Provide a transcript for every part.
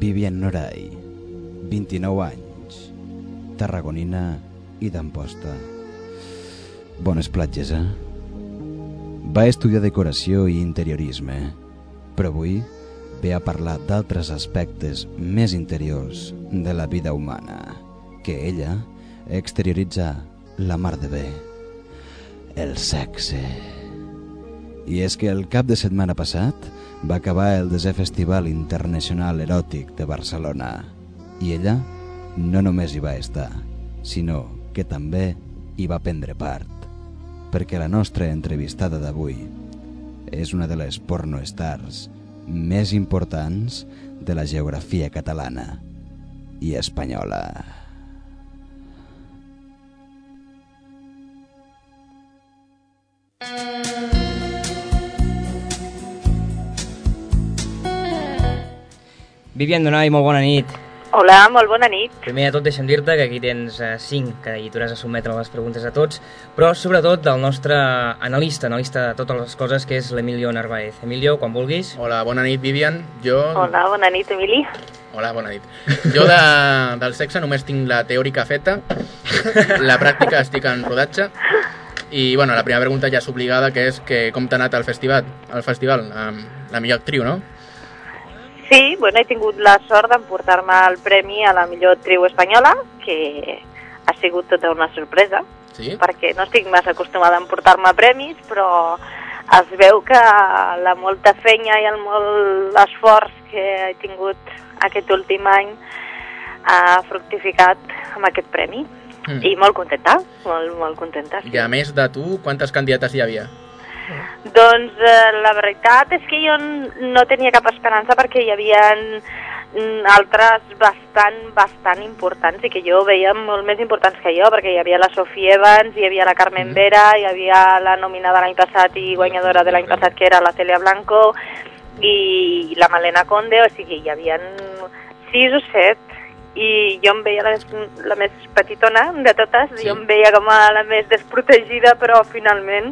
Vivian Noray, 29 anys, tarragonina i d'Amposta. Bones platges, Va estudiar decoració i interiorisme, però avui ve a parlar d'altres aspectes més interiors de la vida humana, que ella exterioritza la mar de bé, el sexe. I és que el cap de setmana passat va acabar el 10è Festival Internacional Eròtic de Barcelona i ella no només hi va estar, sinó que també hi va prendre part, perquè la nostra entrevistada d'avui és una de les pornoestars més importants de la geografia catalana i espanyola. Vivian Noray, molt bona nit. Hola, molt bona nit. Primer de tot deixa'm dir-te que aquí tens 5, que hi t'hauràs de sotmetre les preguntes a tots, però sobretot del nostre analista de totes les coses, que és l'Emilio Narváez. Emilio, quan vulguis. Hola, bona nit, Vivian. Hola, bona nit, Emili. Hola, bona nit. Jo del sexe només tinc la teòrica feta, la pràctica estic en rodatge, i bueno, la primera pregunta ja és obligada, que és que com t'ha anat al festival, la millor actriu, no? Sí, bueno, he tingut la sort d'emportar-me el premi a la millor actriu espanyola, que ha sigut tota una sorpresa, sí? Perquè no estic massa acostumada a emportar-me premis, però es veu que la molta feina i el molt esforç que he tingut aquest últim any ha fructificat amb aquest premi. I molt contenta, molt contenta. Sí. I a més de tu, quantes candidates hi havia? Doncs la veritat és que jo no tenia cap esperança perquè hi havia altres bastant importants i que jo veia molt més importants que jo, perquè hi havia la Sofía Evans, hi havia la Carmen Vera, hi havia la nominada l'any passat i guanyadora de l'any passat, que era la Celia Blanco, i la Malena Conde, o sigui, hi havia 6 o 7, i jo em veia la més petitona de totes, sí. Jo em veia com a la més desprotegida, però finalment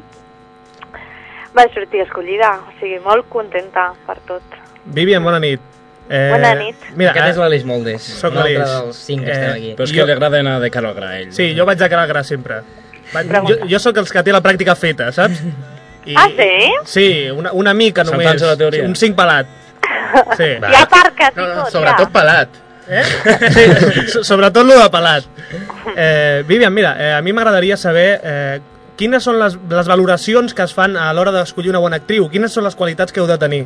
va sortir escollida, o sigui, molt contenta per tot. Vivian, bona nit. Bona nit. Mira, aquest és l'Aleix Moldes, un altre dels 5 que estem aquí. Però és que li agrada anar de cara al gra, ell. Sí, jo vaig de cara al gra sempre. Jo sóc els que té la pràctica feta, saps? Sí? Sí, una mica només. Saltant-se la teoria. Un 5 pelat. Sí. I aparca't i tot, sobretot pelat. Sí, sobretot lo de pelat. Vivian, mira, a mi m'agradaria saber quines són les valoracions que es fan a l'hora d'escollir una bona actriu? Quines són les qualitats que heu de tenir?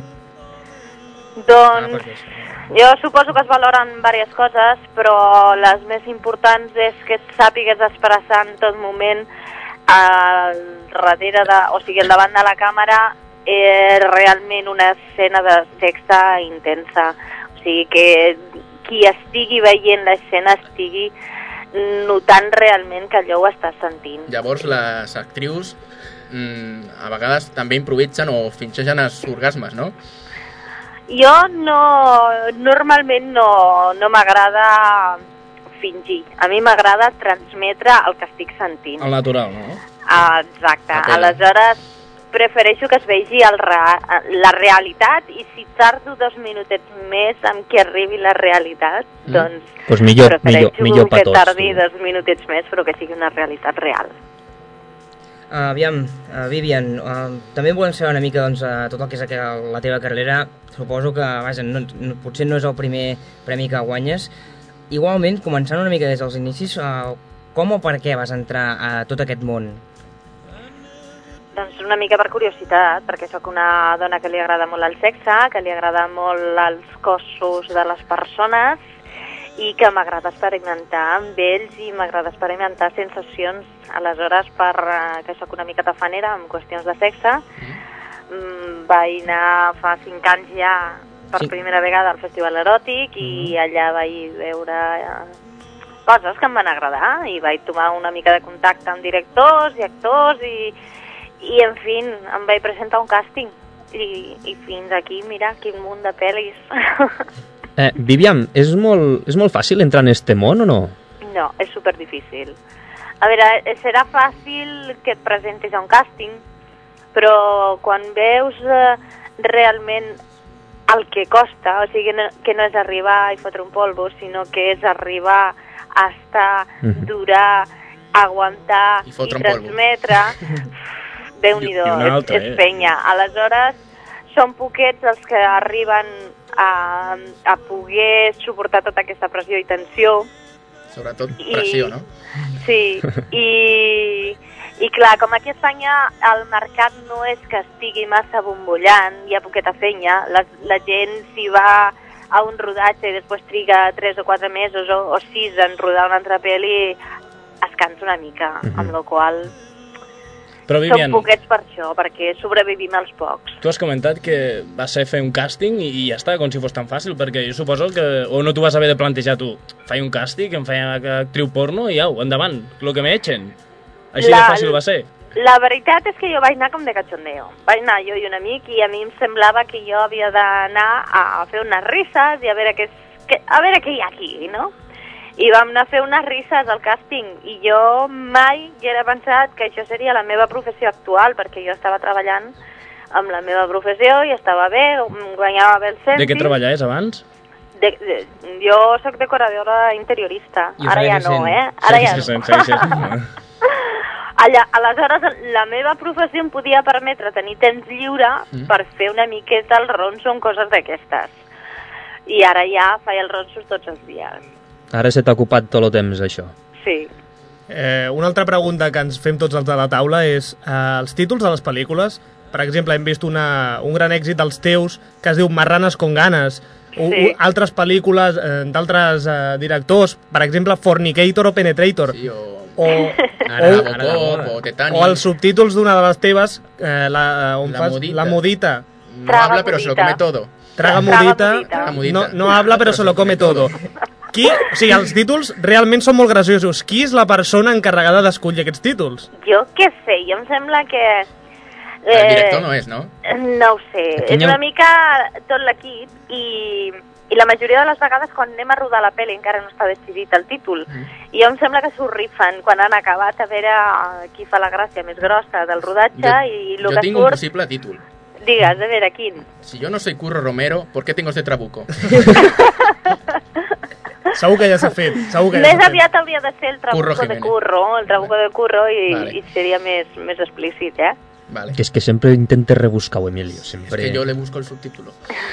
Doncs jo suposo que es valoren diverses coses, però les més importants és que sàpigues expressar en tot moment al davant de la càmera realment una escena de sexe intensa. O sigui, que qui estigui veient l'escena estigui notant realment que allò ho estàs sentint. Llavors les actrius a vegades també improvisen o fingeixen els orgasmes, no? Jo normalment no m'agrada fingir. A mi m'agrada transmetre el que estic sentint. El natural, no? Exacte. Aleshores prefereixo que es vegi la realitat, i si tardo 2 minutets més en què arribi la realitat, doncs pues millor prefereixo per que tots, tardi 2 minutets més, però que sigui una realitat real. Aviam, Vivian, també volem saber una mica tot el que és la teva carrera. Suposo que potser no és el primer premi que guanyes. Igualment, començant una mica des dels inicis, com o per què vas entrar a tot aquest món? Doncs una mica per curiositat, perquè sóc una dona que li agrada molt el sexe, que li agrada molt els cossos de les persones i que m'agrada experimentar amb ells i m'agrada experimentar sensacions. Aleshores, que sóc una mica tafanera en qüestions de sexe, vaig anar fa 5 anys ja per primera vegada al Festival Eròtic i allà vaig veure coses que em van agradar i vaig tomar una mica de contacte amb directors i actors i en fi, em vaig presentar un càsting i fins aquí, mira, quin munt de pel·lis. Vivian, és molt fàcil entrar en este món o no? No, és superdifícil. A veure, serà fàcil que et presentis a un càsting, però quan veus realment el que costa, o sigui que no és arribar i fotre un polvo, sinó que és arribar a estar, durar, aguantar i transmetre. Déu-n'hi-do, és penya. Aleshores, són poquets els que arriben a poder suportar tota aquesta pressió i tensió. Sobretot pressió, no? Sí, i clar, com aquí a Espanya el mercat no és que estigui massa bombollant, hi ha poqueta feina, la gent s'hi va a un rodatge i després triga 3 o 4 mesos o 6 en rodar una altra pel·li, es cansa una mica, amb la qual Però, Vivian, són poquets per això, perquè sobrevivim els pocs. Tu has comentat que va ser fer un càsting i ja està, com si fos tan fàcil, perquè jo suposo que o no t'ho vas haver de plantejar tu, faig un càsting, em feia actriu porno i au, endavant, lo que m'echen. Així de fàcil va ser. La veritat és que jo vaig anar com de cachondeo. Vaig anar jo i un amic i a mi em semblava que jo havia d'anar a fer unes risses i a veure què hi ha aquí, no? I vam anar a fer unes risses al càsting i jo mai hi era pensat que això seria la meva professió actual, perquè jo estava treballant amb la meva professió i estava bé, guanyava bé el cèntim. De què treballaves abans? Jo sóc decoradora interiorista. Ara ja no, Ara ja no. Aleshores, la meva professió em podia permetre tenir temps lliure per fer una miqueta el ronso en coses d'aquestes. I ara ja faig el ronso tots els dies. Ara se t'ha ocupat tot el temps, això. Sí. Una altra pregunta que ens fem tots els de la taula és els títols de les pel·lícules. Per exemple, hem vist un gran èxit dels teus que es diu Marranes con ganas. Sí. Altres pel·lícules d'altres directors, per exemple, Fornicator o Penetrator. Sí, o els subtítols d'una de les teves, La Mudita. No habla, pero se lo come todo. Traga Mudita. No habla, pero se lo come todo. O sigui, els títols realment són molt graciosos. Qui és la persona encarregada d'escollir aquests títols? Jo què sé, jo em sembla que... El director no és, no? No ho sé, és una mica tot l'equip i la majoria de les vegades quan anem a rodar la pel·li encara no està decidit el títol. I jo em sembla que s'ho rifen quan han acabat a veure qui fa la gràcia més grossa del rodatge i el que surt... Jo tinc un possible títol. Digues, a veure, quin? Si yo no soy Curro Romero, ¿por qué tengo este trabuco? Segur que ja s'ha fet. Més aviat hauria de ser el trabuco de Curro, i seria més explícit, Vale. Que és que sempre intentes rebuscar-ho, Emilio. Sempre... És que jo le busco el subtítulo.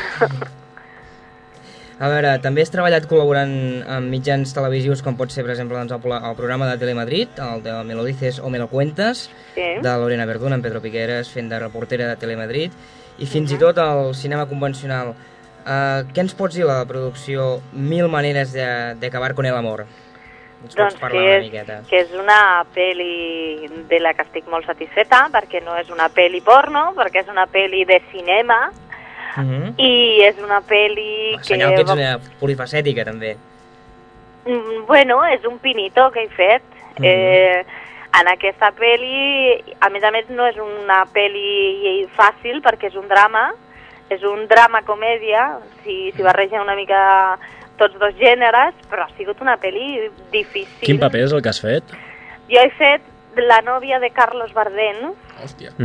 A veure, també has treballat col·laborant amb mitjans televisius com pot ser, per exemple, doncs, el programa de Telemadrid, el de Me lo dices o me lo cuentas, de Lorena Verdún, amb Pedro Piqueras, fent de reportera de Telemadrid, i fins i tot el cinema convencional. Què ens pots dir la producció 1000 maneres de acabar con el amor? Ens pots parlar una miqueta? Que és una pel·li de la que estic molt satisfeta, perquè no és una pel·li porno, perquè és una pel·li de cinema, i és una pel·li que... Senyal que ets una polifacètica, també. Bueno, és un pinito que he fet. En aquesta pel·li, a més, no és una pel·li fàcil, perquè és un drama, comèdia, si barregen una mica tots dos gèneres, però ha sigut una pel·li difícil. Quin paper és el que has fet? Jo he fet la nòvia de Carlos Bardén. Hòstia.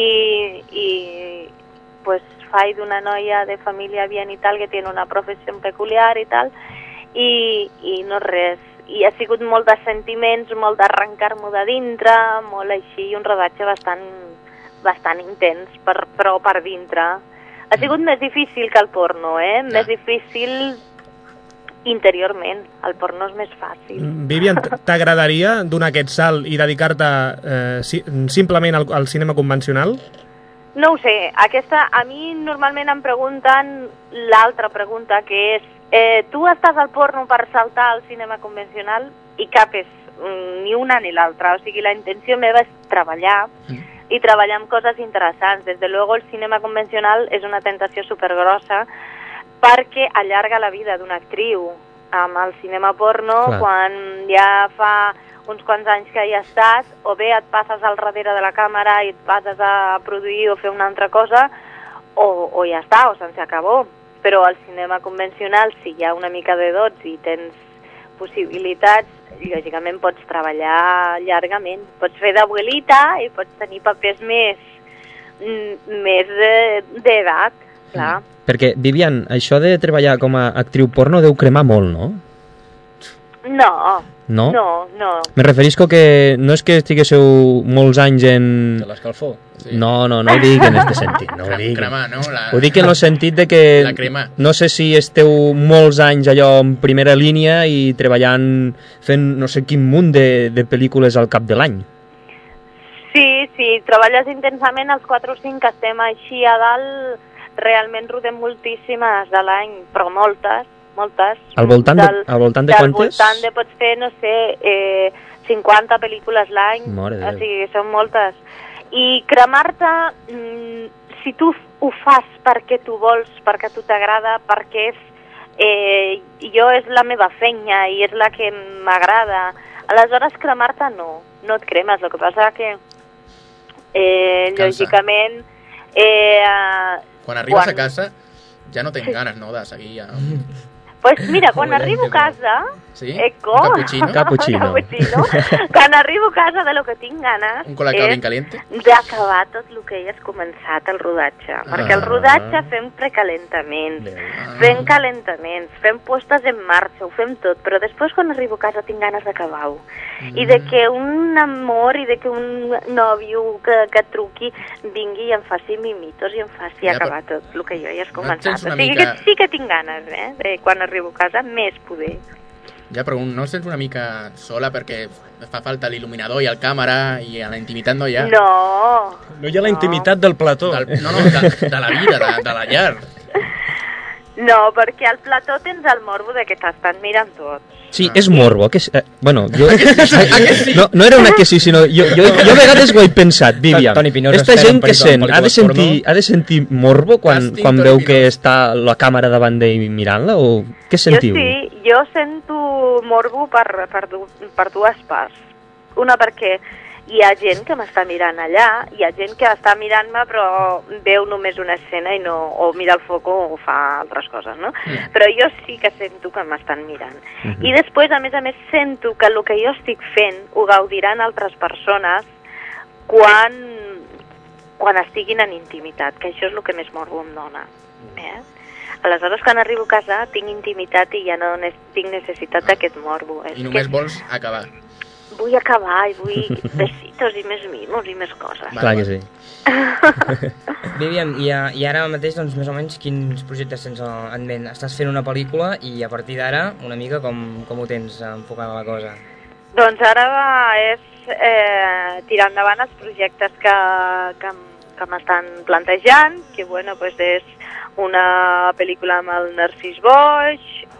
Y pues faig d'una noia de família bien i tal, que tiene una professió peculiar i tal, i no res. I ha sigut molt de sentiments, molt d'arrencar-m'ho de dintre, molt així, i un rodatge bastant intens, però per dintre. Ha sigut més difícil que el porno, Més difícil interiorment. El porno és més fàcil. Vivian, t'agradaria donar aquest salt i dedicar-te simplement al cinema convencional? No ho sé. A mi normalment em pregunten l'altra pregunta, que és tu estàs al porno per saltar al cinema convencional? I cap és ni una ni l'altra. O sigui, la intenció meva és treballar i treballar amb coses interessants. Des de luego, el cinema convencional és una tentació supergrossa perquè allarga la vida d'una actriu. Amb el cinema porno, quan ja fa uns quants anys que hi estàs, o bé et passes al darrere de la càmera i et passes a produir o fer una altra cosa, o ja està, o se'ns acabó. Però al cinema convencional, si hi ha una mica de dots i tens possibilitats, lògicament pots treballar llargament. Pots fer d'abuelita i pots tenir papers més d'edat, clar. Perquè, Vivian, això de treballar com a actriu porno deu cremar molt, no? No. No? No. Me referisco que no és que estiguéssiu molts anys en... De l'escalfor. Sí. No ho dic en aquest sentit. No ho dic. Cremar, no? Ho dic en el sentit de que... La crema. No sé si esteu molts anys allò en primera línia i treballant, fent no sé quin munt de pel·lícules al cap de l'any. Sí, treballes intensament, els 4 o 5 que estem així a dalt, realment rodem moltíssimes a l'any, però moltes. Al voltant de quantes? Al voltant de, pots fer, no sé, 50 pel·lícules l'any, o sigui, són moltes. I cremar-te, si tu ho fas perquè tu vols, perquè tu t'agrada, perquè jo és la meva feina i és la que m'agrada, aleshores cremar-te no et cremes, el que passa que lògicament... Quan arribes a casa ja no tens ganes, no?, de seguir ja... Pues mira, quan arribo a casa... Sí? Un cappuccino. Quan arribo a casa de lo que tinc ganes un colacao ben caliente d'acabar tot el que hi has començat al rodatge. Perquè al rodatge fem precalentaments, fem calentaments, fem postes en marxa, ho fem tot, però després quan arribo a casa tinc ganes d'acabar-ho. I de que un amor i de que un nòvio que truqui vingui i em faci mimitos i em faci acabar tot el que jo hi has començat. O sigui que sí que tinc ganes, de quan arribo a casa més poder. Ja, però no et sents una mica sola perquè fa falta l'il·luminador i el càmera i a la intimitat no hi ha? No. No hi ha la intimitat del plató. De la vida, de la llar. No, perquè al plató tens el morbo de que t'estan mirant tots. Sí, és morbo. Bueno, jo... No era una que sí, sinó... Jo a vegades ho he pensat, Vivian. Esta gent que sent ha de sentir morbo quan veu que està la càmera davant d'ell mirant-la o què sentiu? Jo sento morbo per dues parts. Una perquè hi ha gent que m'està mirant allà, hi ha gent que està mirant-me però veu només una escena i no, o mira el foc o fa altres coses, no? Però jo sí que sento que m'estan mirant. I després, a més, sento que el que jo estic fent ho gaudiran altres persones quan estiguin en intimitat, que això és el que més morbo em dona. Aleshores, quan arribo a casa, tinc intimitat i ja no tinc necessitat d'aquest morbo. I només vols acabar. Vull acabar i vull besitos i més mimos i més coses. Clar que sí. Vivian, i ara mateix, doncs, més o menys, quins projectes tens en ment? Estàs fent una pel·lícula i a partir d'ara, una mica, com ho tens enfocada la cosa? Doncs ara és tirar endavant els projectes que m'estan plantejant, que, bueno, pues és una pel·lícula amb el Narcís Boix,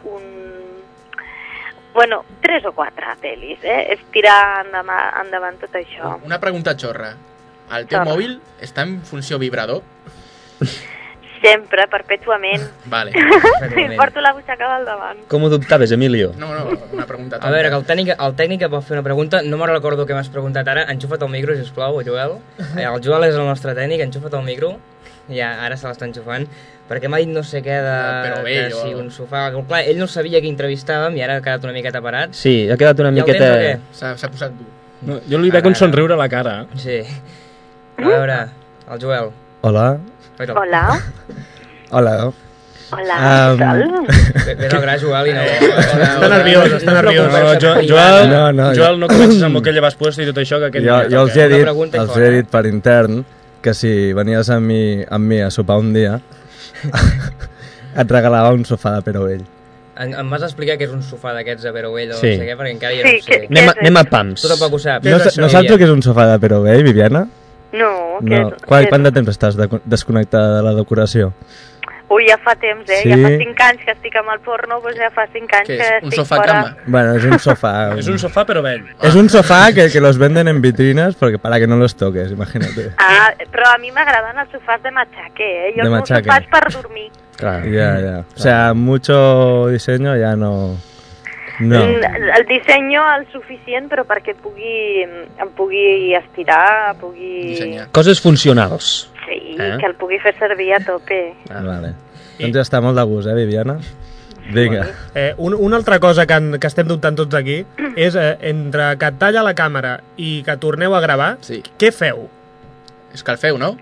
3 o 4 pel·lis, és tirar endavant tot això. Una pregunta xorra. El teu mòbil està en funció vibrador? Sempre, perpètuament. Vale. Porto la butxaca del davant. Com ho dubtaves, Emilio? No, una pregunta tonta. A veure, que el tècnic que pot fer una pregunta, no me'n recordo què m'has preguntat ara, enxufa't el micro, sisplau, Joel. El Joel és el nostre tècnic, enxufa't el micro. Ja, ara se l'està enxufant, perquè m'ha dit no sé què de si un sofà... Clar, ell no sabia que entrevistàvem i ara ha quedat una miqueta parat. Sí, ha quedat una miqueta... S'ha posat dur. No, jo li veig un somriure a la cara. Sí. A veure, el Joel. Hola. Hola. Hola. Hola, què tal? Ves al gra, Joel, i no... Està nerviós, està nerviós. Joel, no comences amb el que llevas puesto i tot això, que aquest... Jo els he dit per intern que si venies amb mi a sopar un dia et regalava un sofà de Perovell. Em vas explicar que és un sofà d'aquests de Perovell o sí. No sé què, perquè encara ja no sé. Anem a pams. Tu tampoc ho saps. No saps el que és un sofà de Perovell, Viviana? No. Quant de temps estàs desconnectada de la decoració? Ui, ja fa temps, Sí. Ja fa 5 anys que estic amb el porno, doncs ja fa 5 anys que estic un sofà fora. cama? Bueno, es un sofá. Es un sofá, pero vell. Es un sofá que los venden en vitrinas porque para que no los toques, imagínate. Ah, però a mi m'agraden els sofàs de matxaque, Jo De els machaque. sofàs per dormir. Claro. Ya. O sea, mucho diseño ya no... No. El disseny el suficient, però perquè em pugui estirar, pugui... Dissenyar. Coses funcionals. Sí, que el pugui fer servir a tope. Vale. Doncs ja està molt de gust, Viviana? Vinga. Una altra cosa que estem dubtant tots aquí és entre que et talla la càmera i que torneu a gravar, Sí. què feu? Escalfeu, no?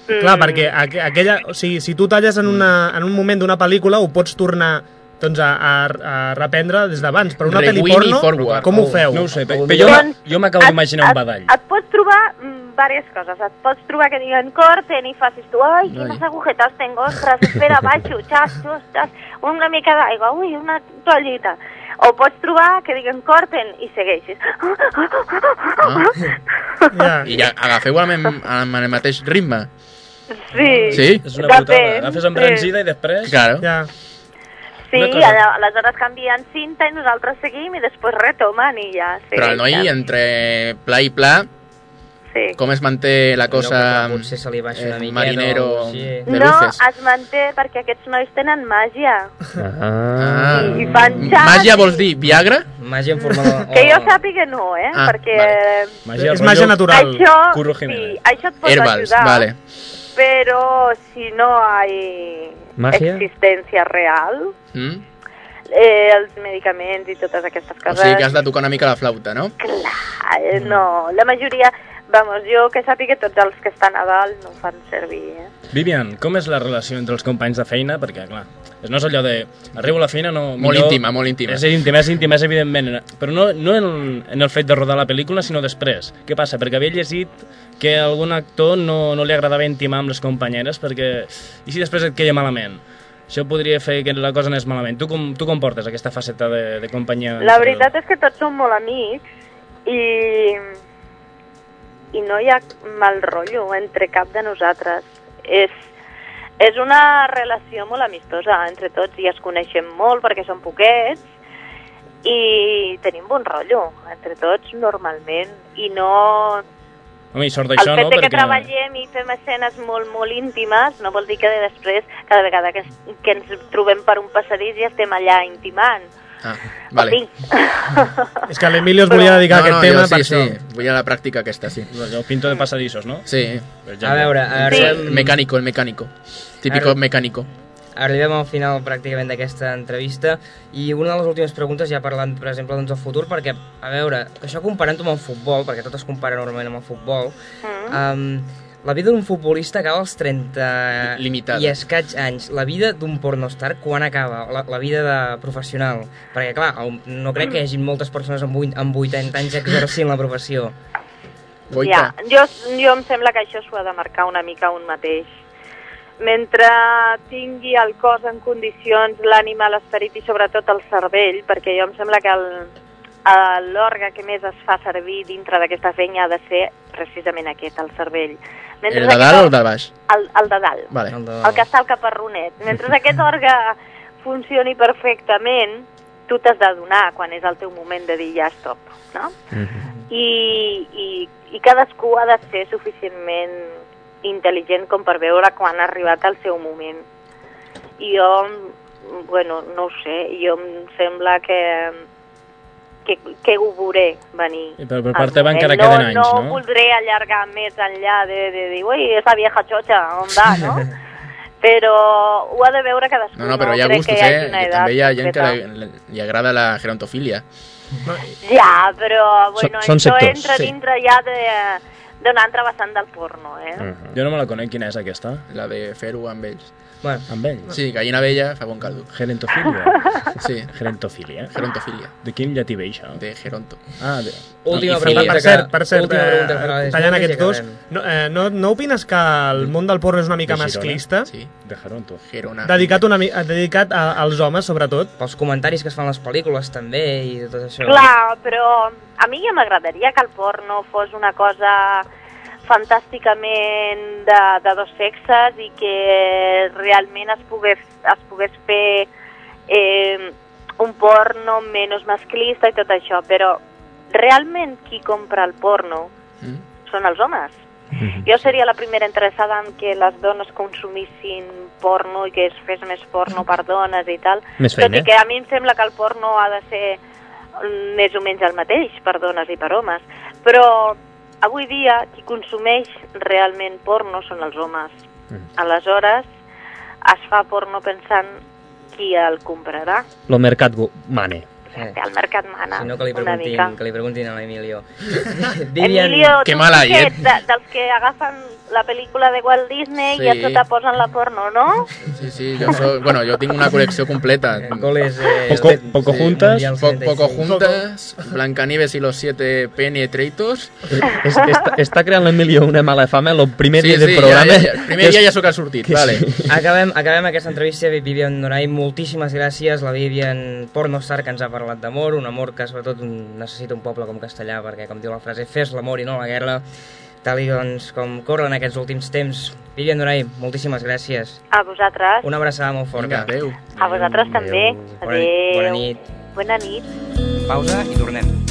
Clar, perquè aquella, o sigui, si tu talles en un moment d'una pel·lícula ho pots tornar doncs, a reprendre des d'abans, però una pel·li porno, com ho feu? No ho sé, però jo m'acabo d'imaginar un badall. Et pots trobar diverses coses. Et pots trobar que diguen corten i facis tu, ai, quines agujetes tengo, ostres, espera, baixo, xas, una mica d'aigua, ui, una toallita. O pots trobar que diguen corten i segueixis. I ja agafeu amb el mateix ritme. Sí. És una putada. Agafes embranzida i després... Claro. Sí, aleshores canvien cinta i nosaltres seguim i després retomen i ja... Però el noi, entre pla i pla, com es manté la cosa potser se li baixa una miqueta marinero de luces? No, es manté perquè aquests nois tenen màgia. I fan xas. Màgia vols dir Viagra? Màgia en forma de... Que jo sàpiga no, perquè... És màgia natural. Això et pot ajudar. Vale. Pero si no hay existència real, els medicaments i totes aquestes coses... O sigui que has de tocar una mica la flauta, no? Clar, no. La majoria... Vamos, jo que sàpiga tots els que estan a dalt no ho fan servir, Vivian, com és la relació entre els companys de feina? Perquè, clar, no és allò de... Arribo a la feina, no... Molt íntima, molt íntima. És íntima, és evidentment. Però no en el fet de rodar la pel·lícula, sinó després. Què passa? Perquè havia llegit que a algun actor no li agradava intimar amb les companyeres perquè... I si després et queia malament? Això podria fer que la cosa anés malament. Tu com portes aquesta faceta de companyia? La veritat és que tots som molt amics i no hi ha mal rotllo entre cap de nosaltres. És una relació molt amistosa entre tots i es coneixem molt perquè som poquets i tenim bon rotllo entre tots normalment i no... Home, i sort d'això, el fet no? Que treballem i fem escenes molt, molt íntimes no vol dir que després, cada vegada que ens trobem per un passadís ja estem allà intimant. Vale. És que l'Emilio es volia dedicar a aquest tema per això. Sí, vull a la pràctica aquesta, sí. El pinto de passadissos, no? Sí. A veure... El mecánico. Típico mecánico. Arribem al final pràcticament d'aquesta entrevista i una de les últimes preguntes ja parlant, per exemple, doncs, del futur, perquè, a veure, això comparant-ho amb el futbol, perquè tot es compara normalment amb el futbol, la vida d'un futbolista acaba als 30 limitada. I escaig anys. La vida d'un pornostar, quan acaba? La vida de professional? Perquè, clar, no crec que hi hagi moltes persones amb 80 anys exercint la professió. Ja, jo em sembla que això s'ho ha de marcar una mica un mateix. Mentre tingui el cos en condicions, l'ànima, l'esperit i sobretot el cervell, perquè jo em sembla que l'òrgan que més es fa servir dintre d'aquesta feina ha de ser precisament aquest, el cervell. El de dalt o el de baix? El de dalt, vale. El que està al caparronet. Mentre aquest òrgan funcioni perfectament, tu t'has de donar quan és el teu moment de dir ja stop, no? I cadascú ha de ser suficientment intel·ligent com per veure quan ha arribat el seu moment. I jo, bueno, no ho sé, jo em sembla que ho veuré venir. Però per part teva encara queden anys, no? No voldré allargar més enllà de dir, ui, esa vieja xocha, on va, no? Però ho ha de veure cadascú. No, però hi ha gustos, que també hi ha gent que li agrada la gerontofília. Ja, però, bueno, això entra dintre ja d'una altra vessant del porno, Jo no me la conec, quina és aquesta? La de fer-ho amb ells. Bueno, amb ells? Sí, gallina vella fa bon caldo. Gerontofília? Sí. Gerontofília? Gerontofília. De quin llatí ve això? De geronto. Última pregunta. Per cert, tallant aquests dos, no opines que el món del porno és una mica masclista? Sí, de geronto. Dedicat als homes, sobretot? Pels comentaris que es fan a les pel·lícules, també, i tot això. Clar, però a mi ja m'agradaria que el porno fos una cosa fantàsticament de dos sexes i que realment es pogués fer un porno menys masclista i tot això, però realment qui compra el porno són els homes. Jo seria la primera interessada en que les dones consumissin porno i que es fes més porno per dones i tal, tot i que a mi em sembla que el porno ha de ser més o menys el mateix per dones i per homes, però avui dia qui consumeix realment porno són els homes. Aleshores es fa porno pensant qui el comprarà. Lo mercat mane. El mercat mana, si no, que li preguntin a l'Emilio. Emilio, que mala llet. Dels que agafen la pel·lícula de Walt Disney i a sota posen la porno, no? Sí, jo tinc una col·lecció completa. Pocahontas, Pocahontas, Blancanieves y los 7 penetrators. Està creant l'Emilio una mala fama el primer dia del programa. El primer dia ja sóc el sortit, vale. Acabem aquesta entrevista. Vivian Noray, moltíssimes gràcies. La Vivian Pornostar, que ens ha parlat d'amor, un amor que sobretot necessita un poble com Castellà, perquè, com diu la frase, fes l'amor i no la guerra, tal i doncs com corren aquests últims temps. Vivian Noray, moltíssimes gràcies. A vosaltres. Una abraçada molt forta. Adéu. A vosaltres també. Adéu. Bona nit. Bona nit. Pausa i tornem.